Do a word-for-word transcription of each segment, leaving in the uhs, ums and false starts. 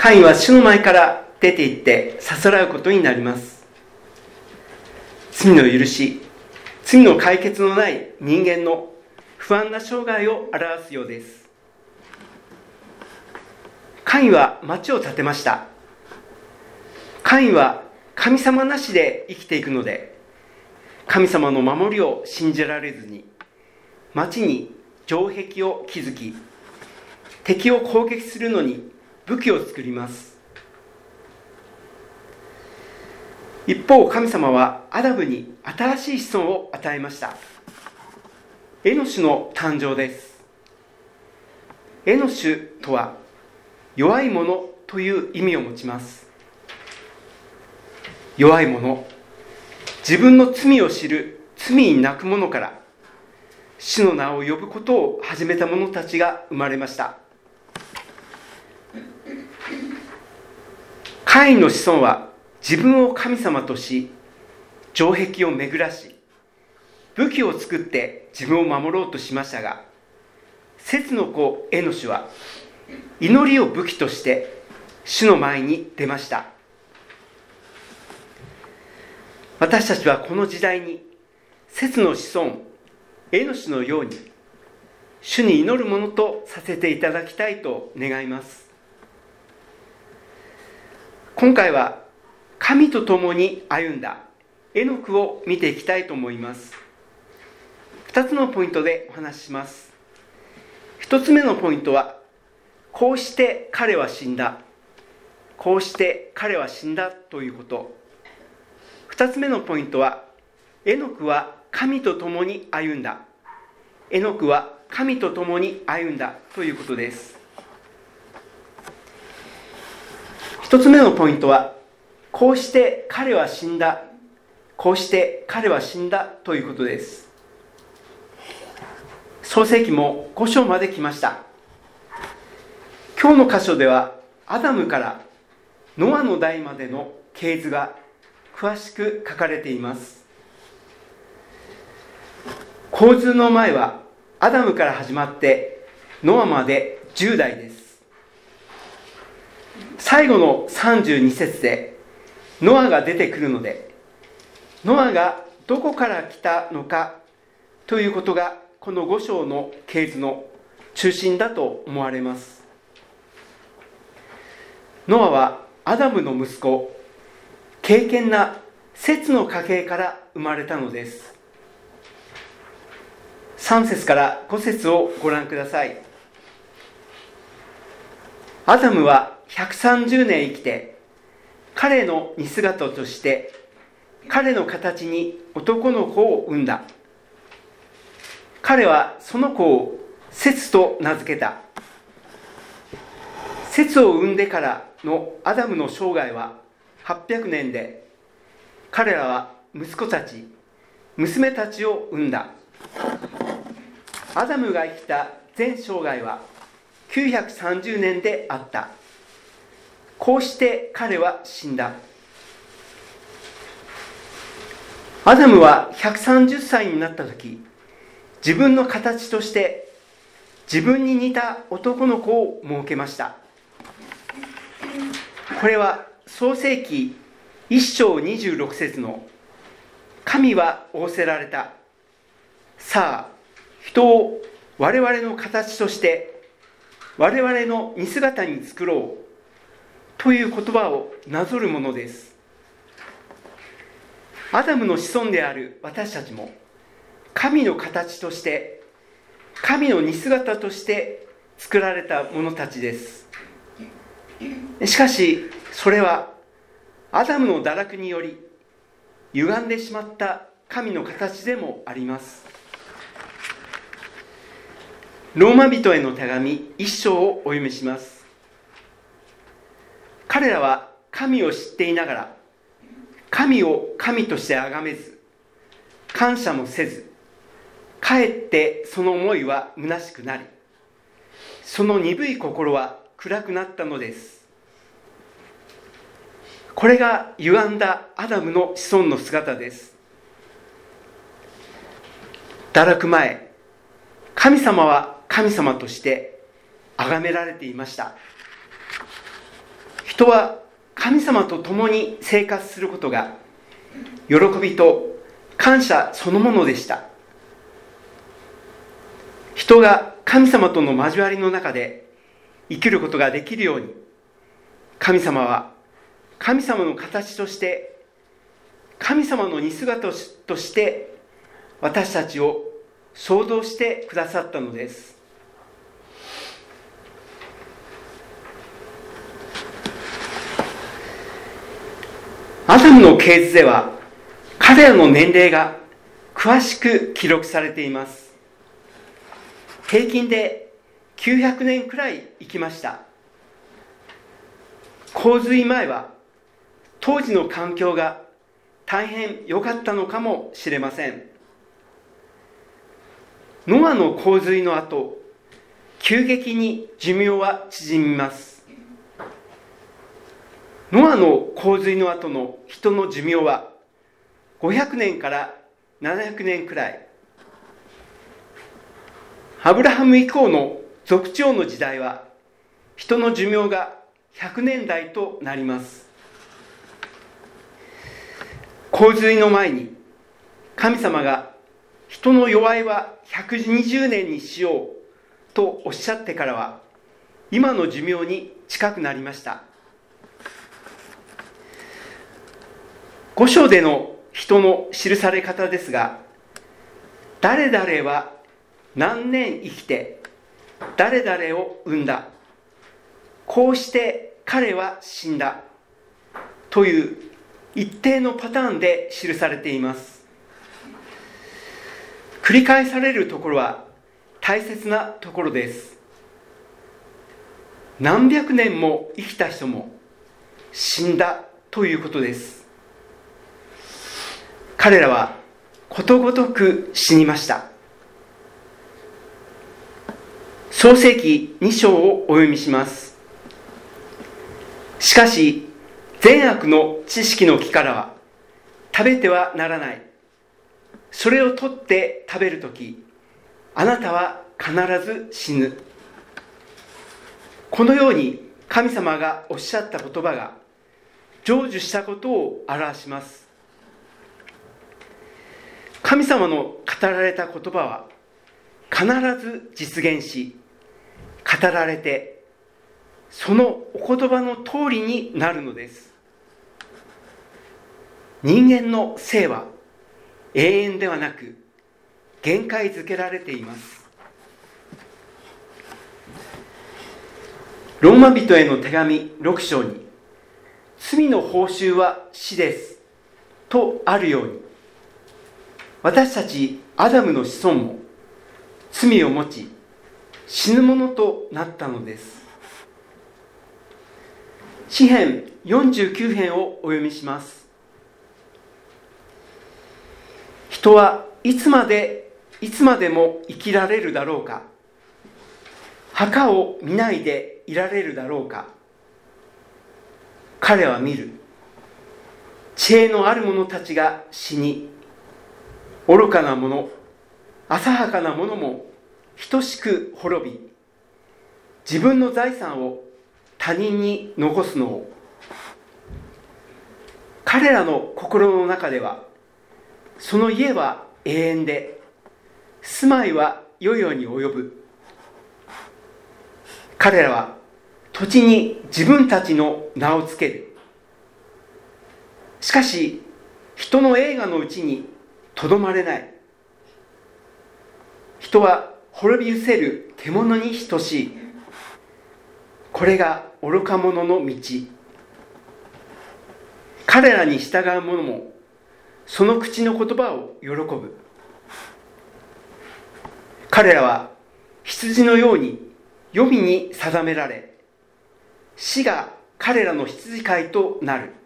カインは主の前から出て行ってさすらうことになります。罪の許し、罪の解決のない人間の不安な生涯を表すようです。カインは町を建てました。カインは神様なしで生きていくので、神様の守りを信じられずに町に城壁を築き、敵を攻撃するのに武器を作ります。一方、神様はアダムに新しい子孫を与えました。エノシュの誕生です。エノシュとは弱い者という意味を持ちます。弱い者、自分の罪を知る罪に泣く者から主の名を呼ぶことを始めた者たちが生まれました。カインの子孫は自分を神様とし、城壁を巡らし、武器を作って自分を守ろうとしましたが、セツの子エノシュは祈りを武器として主の前に出ました。私たちはこの時代にセツの子孫エノシュのように主に祈るものとさせていただきたいと願います。今回は神と共に歩んだエノクを見ていきたいと思います。二つのポイントでお話しします。一つ目のポイントは、こうして彼は死んだ、こうして彼は死んだということ。二つ目のポイントは、エノクは神と共に歩んだ、エノクは神と共に歩んだということです。一つ目のポイントは、こうして彼は死んだ、こうして彼は死んだということです。創世記もご章まで来ました。今日の箇所ではアダムからノアの代までの系図が詳しく書かれています。構図の前はアダムから始まってノアまでじゅう代です。最後のさんじゅうに節でノアが出てくるので、ノアがどこから来たのかということがこのご章の系図の中心だと思われます。ノアはアダムの息子、敬虔なセツの家系から生まれたのです。さん節からご節をご覧ください。アダムはひゃくさんじゅうねん生きて、彼の似姿として彼の形に男の子を産んだ。彼はその子をセツと名付けた。セツを産んでからのアダムの生涯ははっぴゃくねんで、彼らは息子たち、娘たちを産んだ。アダムが生きた全生涯はきゅうひゃくさんじゅうねんであった。こうして彼は死んだ。アダムはひゃくさんじゅっさいになった時、自分の形として自分に似た男の子を設けました。これは創世記いっ章にじゅうろく節の神は仰せられた。さあ、人を我々の形として我々の似姿に作ろうという言葉をなぞるものです。アダムの子孫である私たちも神の形として神の似姿として作られた者たちです。しかしそれはアダムの堕落により歪んでしまった神の形でもあります。ローマ人への手紙一章をお読みします。彼らは神を知っていながら神を神として崇めず、感謝もせず、かえってその思いは虚しくなり、その鈍い心は暗くなったのです。これが歪んだアダムの子孫の姿です。堕落前、神様は神様として崇められていました。 人は神様と共に生活することが喜びと感謝そのものでした。人が神様との交わりの中で生きることができるように、神様は神様の形として、神様の似姿として私たちを創造してくださったのです。アダムの系図では彼らの年齢が詳しく記録されています。平均できゅうひゃくねんくらい生きました。洪水前は当時の環境が大変良かったのかもしれません。ノアの洪水の後、急激に寿命は縮みます。ノアの洪水の後の人の寿命はごひゃくねんからななひゃくねんくらい。アブラハム以降の族長の時代は人の寿命がひゃくねんだいとなります。洪水の前に神様が人の齢はひゃくにじゅうねんにしようとおっしゃってからは今の寿命に近くなりました。五章での人の記され方ですが、誰々は何年生きて誰々を産んだ、こうして彼は死んだという一定のパターンで記されています。繰り返されるところは大切なところです。何百年も生きた人も死んだということです。彼らはことごとく死にました。創世記に章をお読みします。しかし善悪の知識の木からは食べてはならない。それを取って食べるとき、あなたは必ず死ぬ。このように神様がおっしゃった言葉が成就したことを表します。神様の語られた言葉は必ず実現し、語られてそのお言葉の通りになるのです。人間の生は永遠ではなく限界づけられています。ローマ人への手紙ろく章に、罪の報酬は死ですとあるように、私たちアダムの子孫も罪を持ち死ぬものとなったのです。詩編よんじゅうきゅう編をお読みします。人はいつまでいつまでも生きられるだろうか。墓を見ないでいられるだろうか。彼は見る。知恵のある者たちが死に、愚かな者、浅はかな者も等しく滅び、自分の財産を他人に残すのを。彼らの心の中では、その家は永遠で、住まいは世々に及ぶ。彼らは土地に自分たちの名をつける。しかし、人の栄華のうちにとどまれない。人は滅び失せる獣に等しい。これが愚か者の道。彼らに従う者もその口の言葉を喜ぶ。彼らは羊のように黄泉に定められ、死が彼らの羊飼いとなる。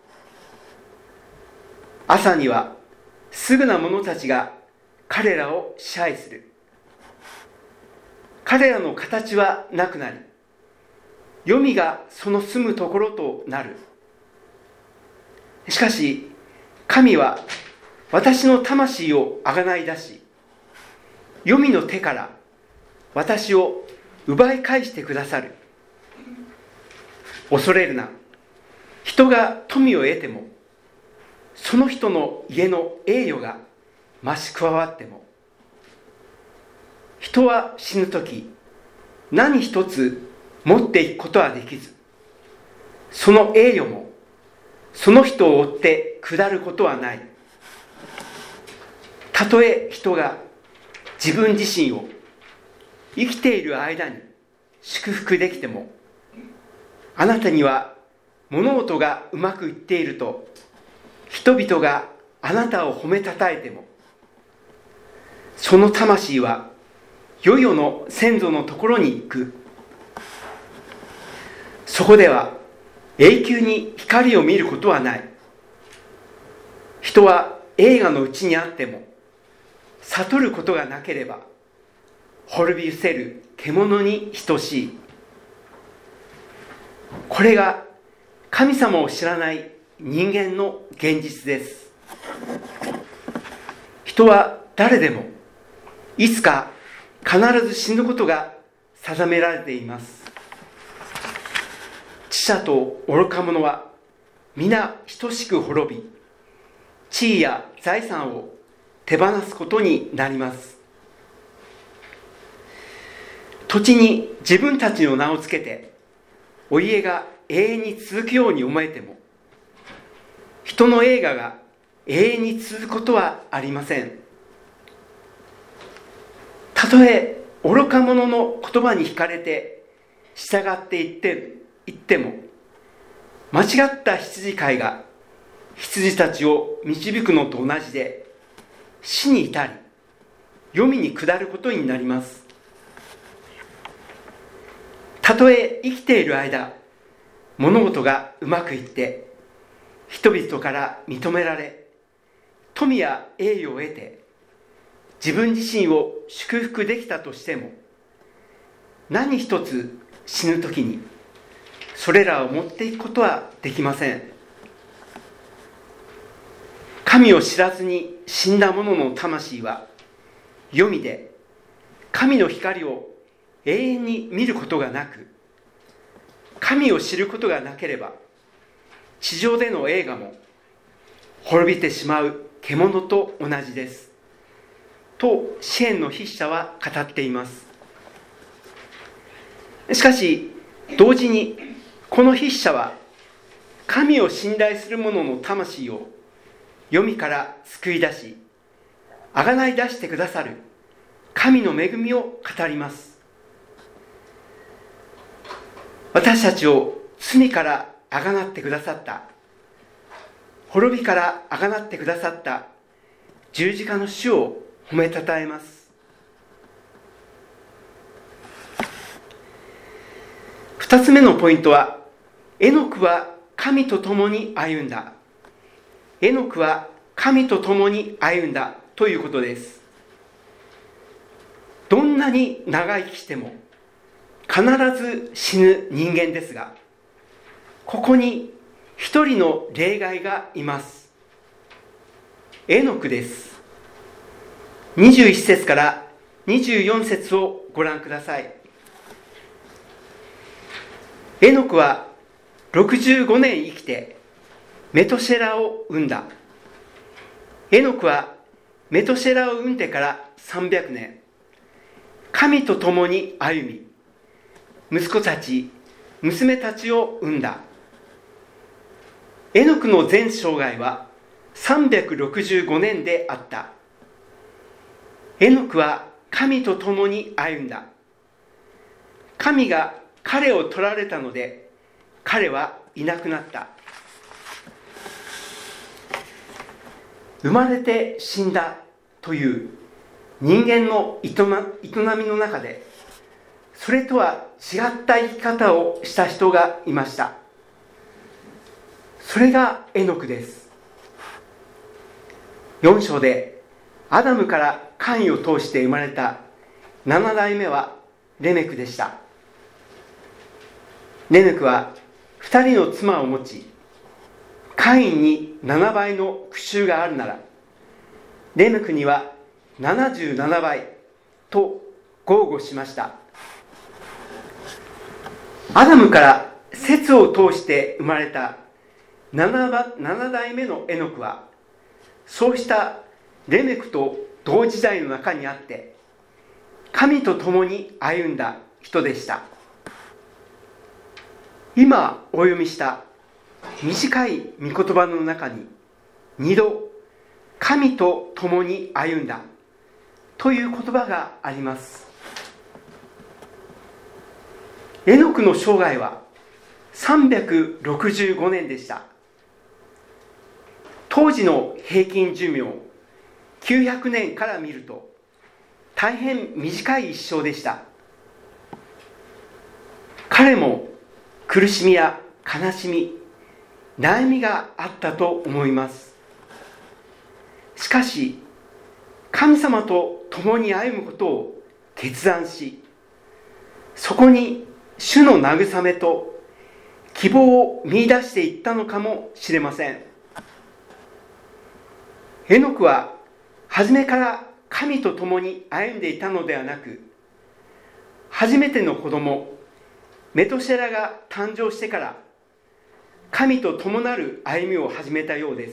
朝にはすぐな者たちが彼らを支配する。彼らの形はなくなり、黄泉がその住むところとなる。しかし神は私の魂をあがない出し、黄泉の手から私を奪い返してくださる。恐れるな、 人が富を得ても、その人の家の栄誉が増し加わっても、人は死ぬとき何一つ持っていくことはできず、その栄誉もその人を追って下ることはない。たとえ人が自分自身を生きている間に祝福できても、あなたには物事がうまくいっていると人々があなたを褒めたたえても、その魂は世々の先祖のところに行く。そこでは永久に光を見ることはない。人は栄華のうちにあっても悟ることがなければ滅び失せる獣に等しい。これが神様を知らない人間の現実です。人は誰でもいつか必ず死ぬことが定められています。知者と愚か者は皆等しく滅び、地位や財産を手放すことになります。土地に自分たちの名をつけてお家が永遠に続くように思えても、人の栄華が永遠に続くことはありません。たとえ愚か者の言葉に惹かれて従っていって言っても、間違った羊飼いが羊たちを導くのと同じで、死に至り黄泉に下ることになります。たとえ生きている間、物事がうまくいって人々から認められ、富や栄誉を得て自分自身を祝福できたとしても、何一つ死ぬときにそれらを持っていくことはできません。神を知らずに死んだ者の魂は黄泉で神の光を永遠に見ることがなく、神を知ることがなければ地上での栄華も滅びてしまう獣と同じですと詩篇の筆者は語っています。しかし同時にこの筆者は神を信頼する者の魂を黄泉から救い出し、あがない出してくださる神の恵みを語ります。私たちを罪からあがなってくださった、滅びからあがなってくださった十字架の主を褒めたたえます。二つ目のポイントは、エノクは神と共に歩んだ。エノクは神と共に歩んだということです。どんなに長生きしても必ず死ぬ人間ですが、ここに一人の例外がいます。エノクです。にじゅういち節からにじゅうよん節をご覧ください。エノクはろくじゅうごねん生きてメトシェラを産んだ。エノクはメトシェラを産んでからさんびゃくねん、神と共に歩み、息子たち、娘たちを産んだ。エノクの全生涯はさんびゃくろくじゅうごねんであった。エノクは神と共に歩んだ。神が彼を取られたので、彼はいなくなった。生まれて死んだという人間の営みの中で、それとは違った生き方をした人がいました。それがエノクです。よん章でアダムからカインを通して生まれたなな代目はレメクでした。レメクはふたりの妻を持ち、カインにななばいの復讐があるなら、レメクにはななじゅうななばいと豪語しました。アダムからセツを通して生まれたなな代目のエノクはそうしたレメクと同時代の中にあって神と共に歩んだ人でした。今お読みした短い御言葉の中に二度神と共に歩んだという言葉があります。エノクの生涯はさんびゃくろくじゅうごねんでした。当時の平均寿命きゅうひゃくねんから見ると大変短い一生でした。彼も苦しみや悲しみ、悩みがあったと思います。しかし神様と共に歩むことを決断し、そこに主の慰めと希望を見出していったのかもしれません。エノクは初めから神と共に歩んでいたのではなく、初めての子供メトシェラが誕生してから神と共なる歩みを始めたようです。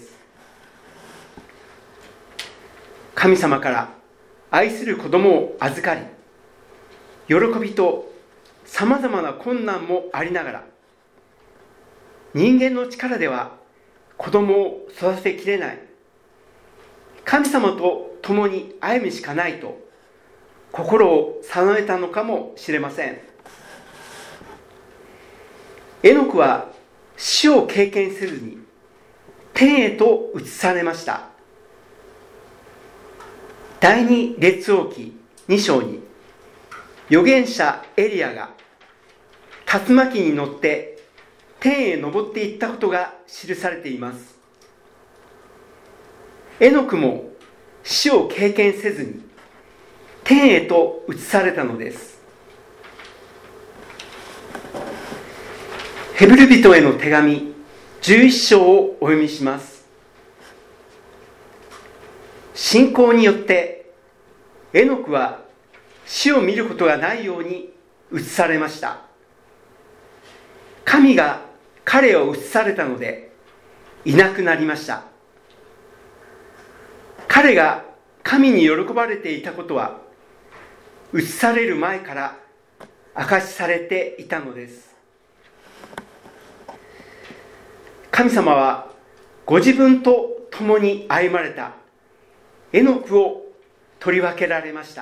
神様から愛する子供を預かり、喜びとさまざまな困難もありながら、人間の力では子供を育てきれない、神様と共に歩むしかないと心を定めたのかもしれません。エノクは死を経験せずに天へと移されました。第二列王記に章に預言者エリアが竜巻に乗って天へ昇っていったことが記されています。エノクも死を経験せずに天へと移されたのです。ヘブル人への手紙じゅういっ章をお読みします。信仰によってエノクは死を見ることがないように移されました。神が彼を移されたのでいなくなりました。彼が神に喜ばれていたことは移される前から証しされていたのです。神様はご自分と共に歩まれたエノクを取り分けられました。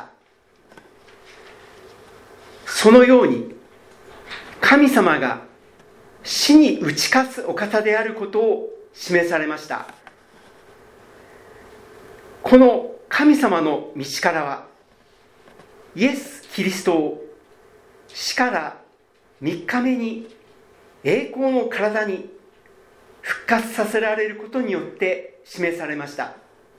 そのように神様が死に打ち勝つお方であることを示されました。この神様の道からはイエス・キリストを死からみっかめに栄光の体に復活させられることによって示されました。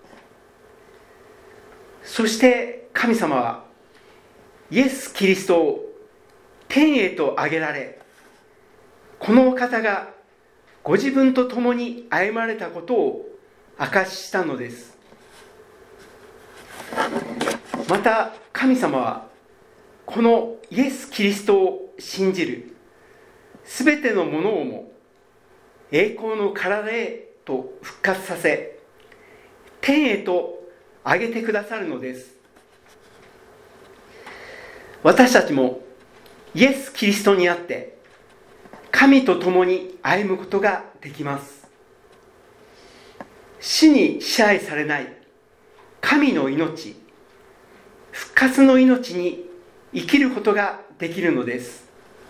そして神様はイエス・キリストを天へと上げられ、このお方がご自分と共に歩まれたことを証ししたのです。また神様はこのイエス・キリストを信じるすべてのものをも栄光の体へと復活させ、天へと上げてくださるのです。私たちもイエス・キリストにあって神と共に歩むことができます。死に支配されない神の命、復活の命に生きることができるのです。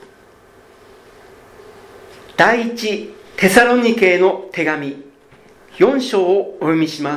第一テサロニケへの手紙よん章をお読みします。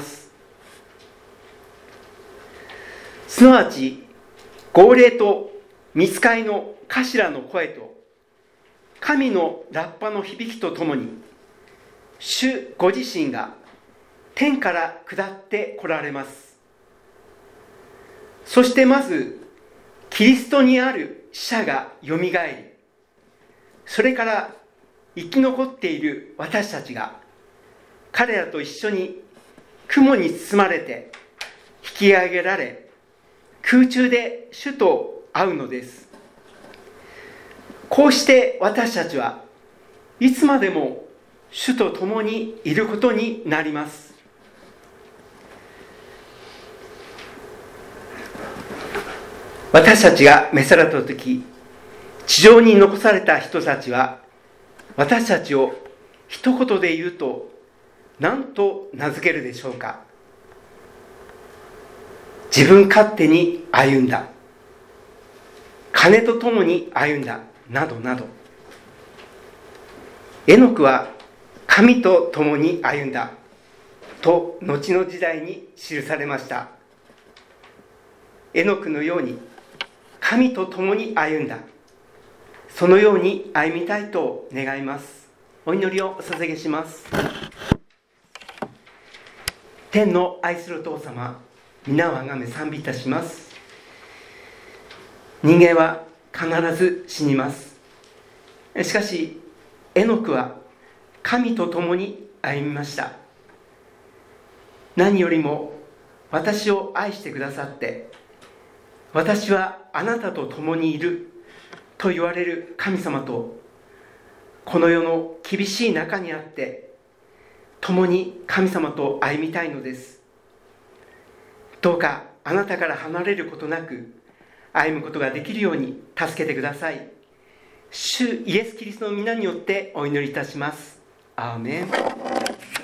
すなわち号令と御使いの頭の声と神のラッパの響きとともに主ご自身が天から下って来られます。そしてまずキリストにある死者がよみがえり、それから生き残っている私たちが彼らと一緒に雲に包まれて引き上げられ、空中で主と会うのです。こうして私たちはいつまでも主と共にいることになります。私たちが召された時、地上に残された人たちは私たちを一言で言うと何と名付けるでしょうか。自分勝手に歩んだ、金と共に歩んだ、などなど。エノクは神と共に歩んだと後の時代に記されました。エノクのように神と共に歩んだ、そのように歩みたいと願います。お祈りをお捧げします。天の愛するお父様、皆をあがめ賛美いたします。人間は必ず死にます。しかしエノクは神と共に歩みました。何よりも私を愛してくださって、私はあなたと共にいると言われる神様と、この世の厳しい中にあって共に神様と歩みたいのです。どうかあなたから離れることなく歩むことができるように助けてください。主イエス・キリストの皆によってお祈りいたします。アーメン。